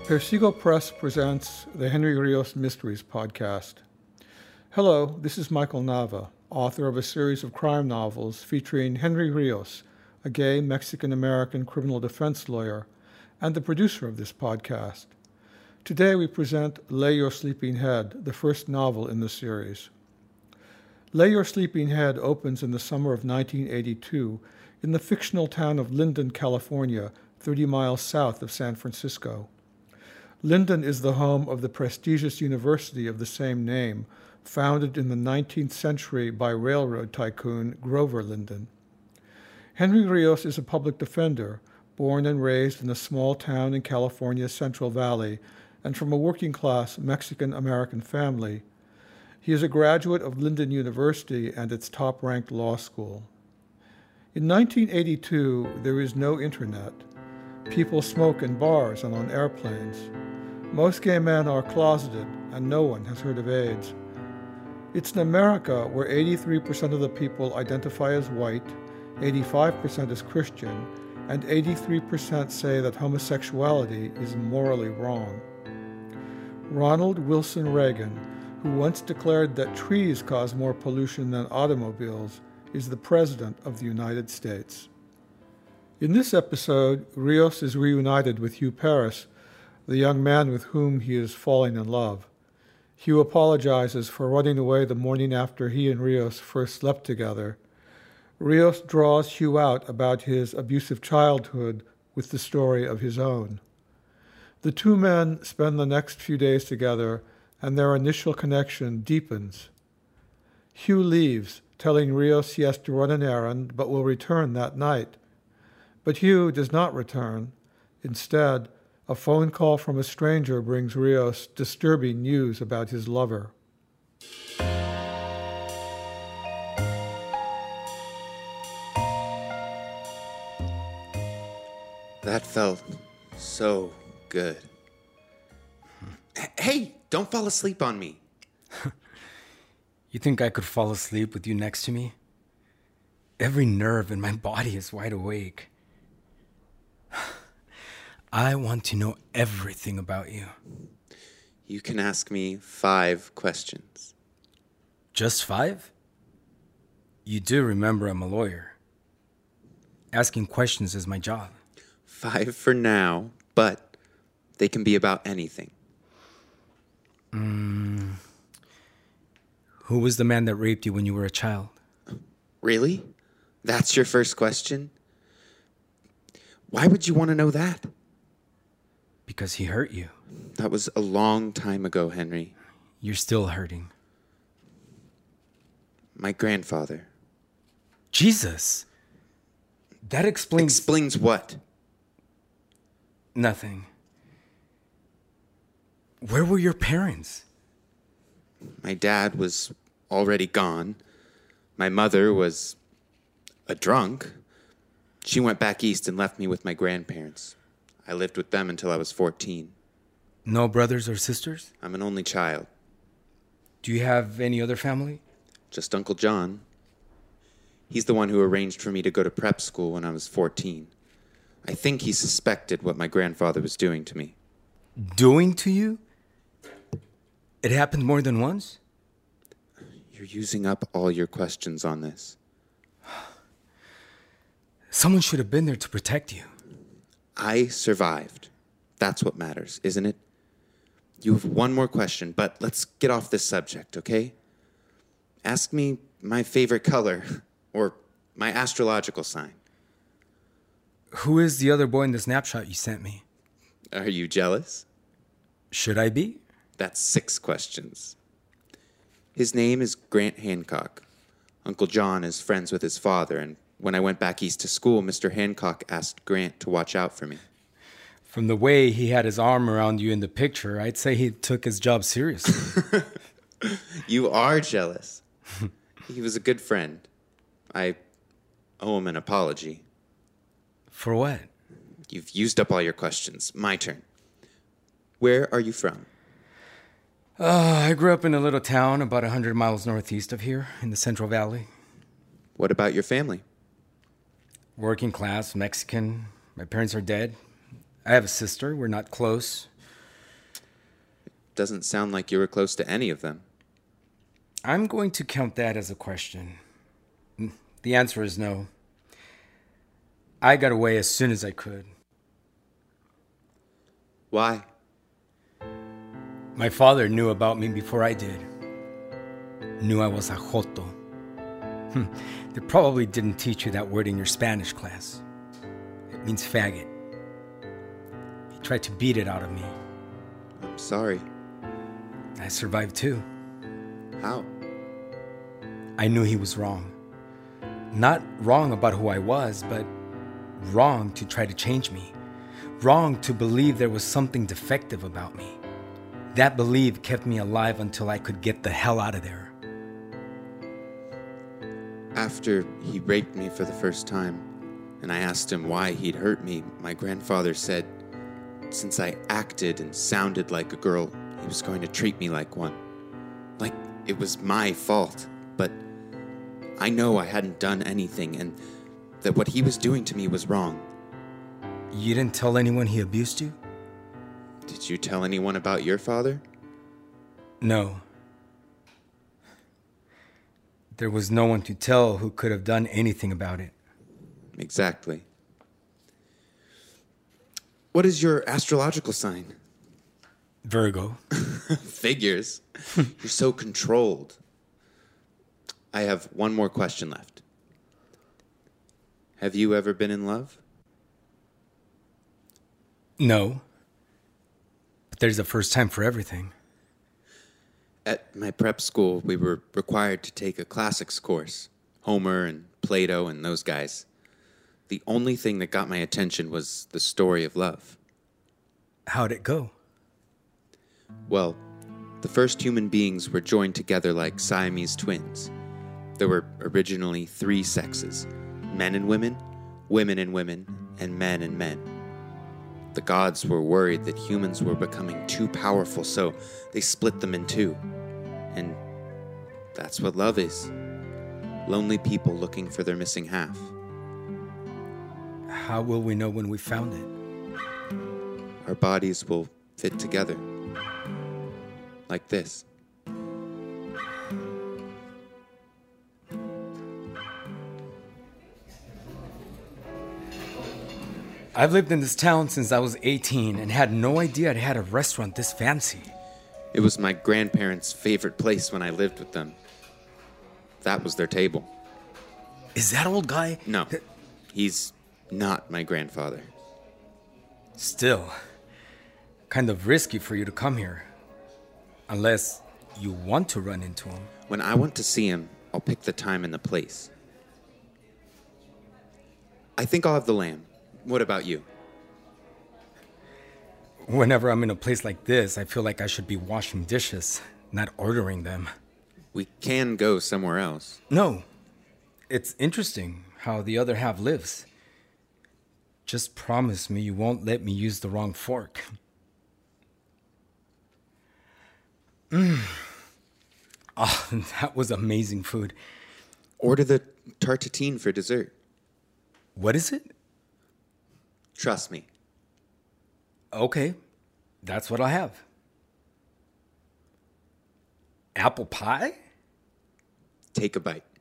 Persigo Press presents the Henry Rios Mysteries podcast. Hello, this is Michael Nava, author of a series of crime novels featuring Henry Rios, a gay Mexican-American criminal defense lawyer, and the producer of this podcast. Today we present Lay Your Sleeping Head, the first novel in the series. Lay Your Sleeping Head opens in the summer of 1982 in the fictional town of Linden, California, 30 miles south of San Francisco. Linden is the home of the prestigious university of the same name, founded in the 19th century by railroad tycoon Grover Linden. Henry Rios is a public defender, born and raised in a small town in California's Central Valley, and from a working-class Mexican-American family. He is a graduate of Linden University and its top-ranked law school. In 1982, there is no internet. People smoke in bars and on airplanes. Most gay men are closeted, and no one has heard of AIDS. It's in America where 83% of the people identify as white, 85% as Christian, and 83% say that homosexuality is morally wrong. Ronald Wilson Reagan, who once declared that trees cause more pollution than automobiles, is the President of the United States. In this episode, Rios is reunited with Hugh Paris, the young man with whom he is falling in love. Hugh apologizes for running away the morning after he and Rios first slept together. Rios draws Hugh out about his abusive childhood with the story of his own. The two men spend the next few days together, and their initial connection deepens. Hugh leaves, telling Rios he has to run an errand but will return that night. But Hugh does not return. Instead, a phone call from a stranger brings Rios disturbing news about his lover. That felt so good. Hey, don't fall asleep on me. You think I could fall asleep with you next to me? Every nerve in my body is wide awake. I want to know everything about you. You can ask me 5 questions. Just 5? You do remember I'm a lawyer. Asking questions is my job. 5 for now, but they can be about anything. Who was the man that raped you when you were a child? Really? That's your first question? Why would you want to know that? Because he hurt you. That was a long time ago, Henry. You're still hurting. My grandfather. Jesus! That explains... Explains what? Nothing. Where were your parents? My dad was already gone. My mother was a drunk. She went back east and left me with my grandparents. I lived with them until I was 14. No brothers or sisters? I'm an only child. Do you have any other family? Just Uncle John. He's the one who arranged for me to go to prep school when I was 14. I think he suspected what my grandfather was doing to me. Doing to you? It happened more than once? You're using up all your questions on this. Someone should have been there to protect you. I survived. That's what matters, isn't it? You have one more question, but let's get off this subject, okay? Ask me my favorite color or my astrological sign. Who is the other boy in the snapshot you sent me? Are you jealous? Should I be? That's 6 questions. His name is Grant Hancock. Uncle John is friends with his father, and when I went back east to school, Mr. Hancock asked Grant to watch out for me. From the way he had his arm around you in the picture, I'd say he took his job seriously. You are jealous. He was a good friend. I owe him an apology. For what? You've used up all your questions. My turn. Where are you from? I grew up in a little town about 100 miles northeast of here in the Central Valley. What about your family? Working class, Mexican. My parents are dead. I have a sister. We're not close. doesn't sound like you were close to any of them. I'm going to count that as a question. The answer is no. I got away as soon as I could. Why? My father knew about me before I did. Knew I was a joto. They probably didn't teach you that word in your Spanish class. It means faggot. He tried to beat it out of me. I'm sorry. I survived too. How? I knew he was wrong. Not wrong about who I was, but wrong to try to change me. Wrong to believe there was something defective about me. That belief kept me alive until I could get the hell out of there. After he raped me for the first time, and I asked him why he'd hurt me, my grandfather said, since I acted and sounded like a girl, he was going to treat me like one. Like it was my fault. But I know I hadn't done anything, and that what he was doing to me was wrong. You didn't tell anyone he abused you? Did you tell anyone about your father? No. There was no one to tell who could have done anything about it. Exactly. What is your astrological sign? Virgo. Figures. You're so controlled. I have one more question left. Have you ever been in love? No. But there's a first time for everything. At my prep school, we were required to take a classics course. Homer and Plato and those guys. The only thing that got my attention was the story of love. How'd it go? Well, the first human beings were joined together like Siamese twins. There were originally 3 sexes, men and women and women, and men. The gods were worried that humans were becoming too powerful, so they split them in 2. And that's what love is. Lonely people looking for their missing half. How will we know when we found it? Our bodies will fit together. Like this. I've lived in this town since I was 18 and had no idea it had a restaurant this fancy. It was my grandparents' favorite place when I lived with them. That was their table. Is that old guy? No, he's not my grandfather. Still, kind of risky for you to come here. Unless you want to run into him. When I want to see him, I'll pick the time and the place. I think I'll have the lamb. What about you? Whenever I'm in a place like this, I feel like I should be washing dishes, not ordering them. We can go somewhere else. No. It's interesting how the other half lives. Just promise me you won't let me use the wrong fork. Oh, that was amazing food. Order the tartatine for dessert. What is it? Trust me. Okay, that's what I'll have. Apple pie? Take a bite.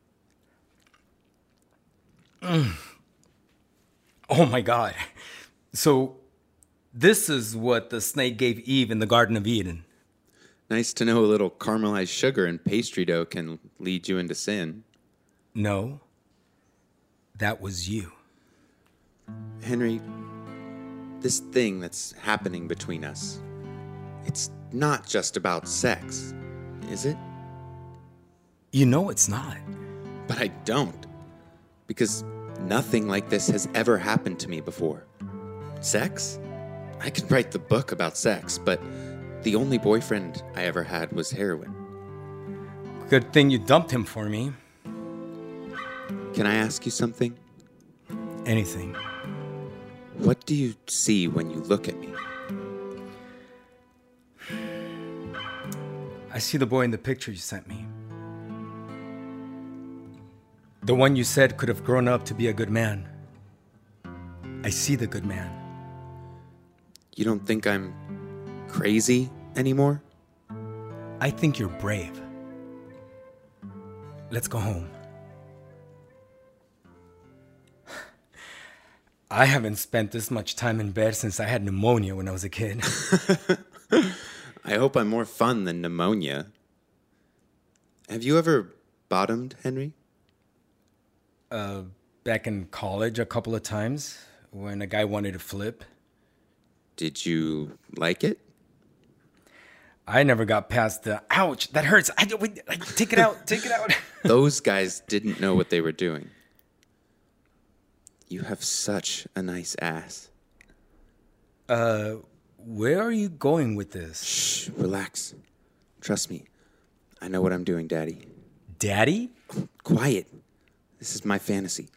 Oh my God. So, this is what the snake gave Eve in the Garden of Eden. Nice to know a little caramelized sugar and pastry dough can lead you into sin. No, that was you. Henry, this thing that's happening between us, it's not just about sex, is it? You know it's not. But I don't, because nothing like this has ever happened to me before. Sex? I could write the book about sex, but the only boyfriend I ever had was heroin. Good thing you dumped him for me. Can I ask you something? Anything. What do you see when you look at me? I see the boy in the picture you sent me. The one you said could have grown up to be a good man. I see the good man. You don't think I'm crazy anymore? I think you're brave. Let's go home. I haven't spent this much time in bed since I had pneumonia when I was a kid. I hope I'm more fun than pneumonia. Have you ever bottomed, Henry? Back in college a couple of times when a guy wanted to flip. Did you like it? I never got past the, ouch, that hurts. Take it out, take it out. Those guys didn't know what they were doing. You have such a nice ass. Where are you going with this? Shh, relax. Trust me. I know what I'm doing, Daddy. Daddy? Quiet. This is my fantasy.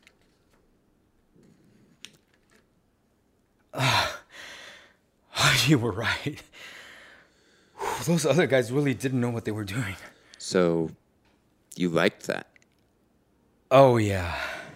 You were right. Those other guys really didn't know what they were doing. So, you liked that? Oh, yeah.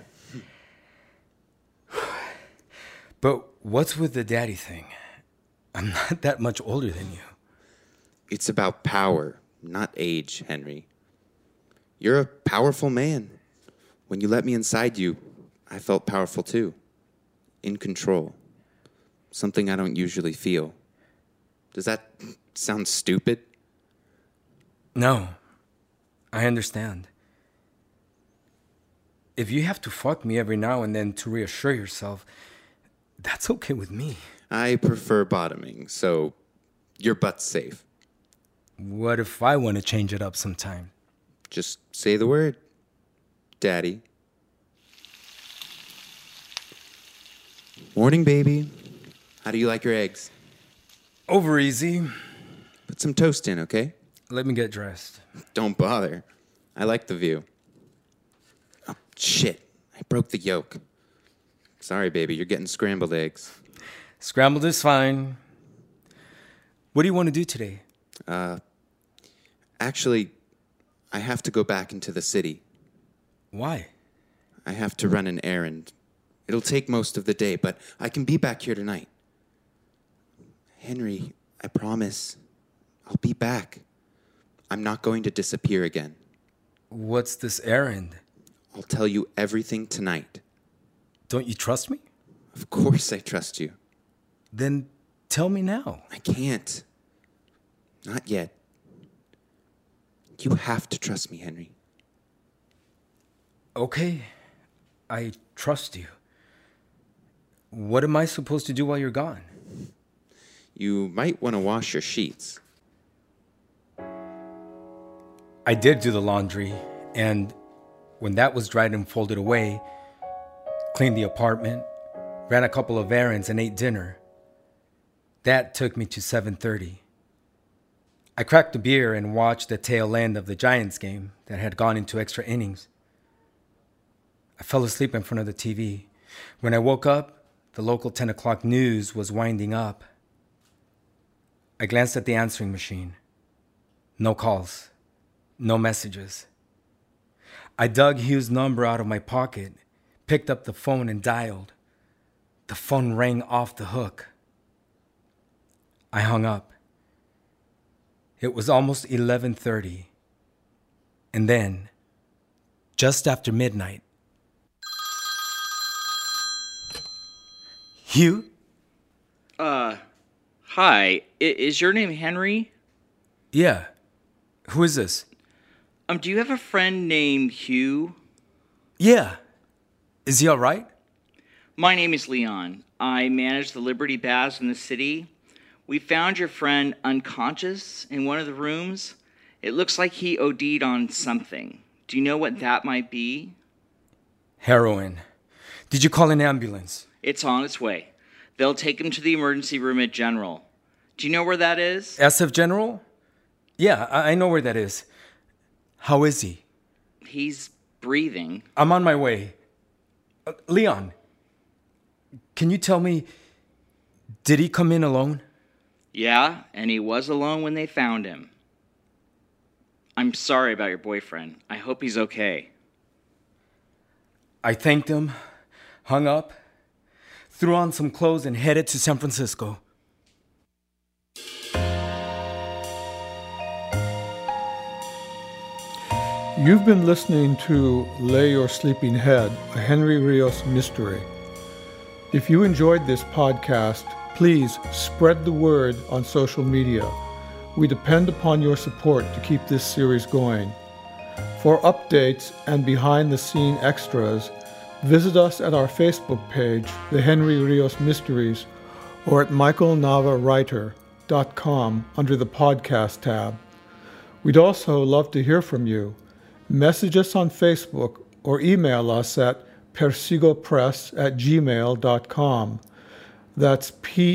But what's with the daddy thing? I'm not that much older than you. It's about power, not age, Henry. You're a powerful man. When you let me inside you, I felt powerful too. In control. Something I don't usually feel. Does that sound stupid? No. I understand. If you have to fuck me every now and then to reassure yourself, that's okay with me. I prefer bottoming, so your butt's safe. What if I want to change it up sometime? Just say the word, Daddy. Morning, baby. How do you like your eggs? Over easy. Put some toast in, okay? Let me get dressed. Don't bother. I like the view. Oh, shit. I broke the yolk. Sorry, baby. You're getting scrambled eggs. Scrambled is fine. What do you want to do today? Actually, I have to go back into the city. Why? I have to run an errand. It'll take most of the day, but I can be back here tonight. Henry, I promise. I'll be back. I'm not going to disappear again. What's this errand? I'll tell you everything tonight. Don't you trust me? Of course I trust you. Then tell me now. I can't. Not yet. You have to trust me, Henry. Okay, I trust you. What am I supposed to do while you're gone? You might want to wash your sheets. I did do the laundry, and when that was dried and folded away, cleaned the apartment, ran a couple of errands, and ate dinner. That took me to 7:30. I cracked a beer and watched the tail end of the Giants game that had gone into extra innings. I fell asleep in front of the TV. When I woke up, the local 10 o'clock news was winding up. I glanced at the answering machine. No calls. No messages. I dug Hugh's number out of my pocket, picked up the phone and dialed. The phone rang off the hook. I hung up. It was almost 11:30. And then, just after midnight, Hugh? Hi. Is your name Henry? Yeah. Who is this? Do you have a friend named Hugh? Yeah. Is he all right? My name is Leon. I manage the Liberty Baths in the city. We found your friend unconscious in one of the rooms. It looks like he OD'd on something. Do you know what that might be? Heroin. Did you call an ambulance? It's on its way. They'll take him to the emergency room at General. Do you know where that is? SF General? Yeah, I know where that is. How is he? He's breathing. I'm on my way. Leon, can you tell me, did he come in alone? Yeah, and he was alone when they found him. I'm sorry about your boyfriend. I hope he's okay. I thanked him, hung up, threw on some clothes, and headed to San Francisco. You've been listening to Lay Your Sleeping Head, a Henry Rios mystery. If you enjoyed this podcast, please spread the word on social media. We depend upon your support to keep this series going. For updates and behind-the-scene extras, visit us at our Facebook page, The Henry Rios Mysteries, or at michaelnavawriter.com under the podcast tab. We'd also love to hear from you. Message us on Facebook or email us at persigopress@gmail.com. That's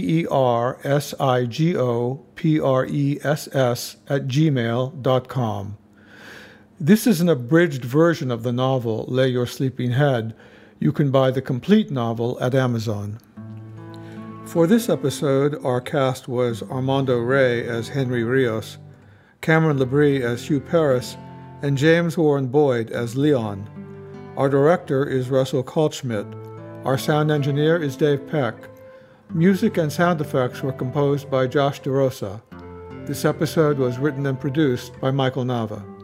persigopress@gmail.com. This is an abridged version of the novel Lay Your Sleeping Head. You can buy the complete novel at Amazon. For this episode, our cast was Armando Ray as Henry Rios, Cameron Labrie as Hugh Paris, and James Warren Boyd as Leon. Our director is Russell Kaltschmidt. Our sound engineer is Dave Peck. Music and sound effects were composed by Josh DeRosa. This episode was written and produced by Michael Nava.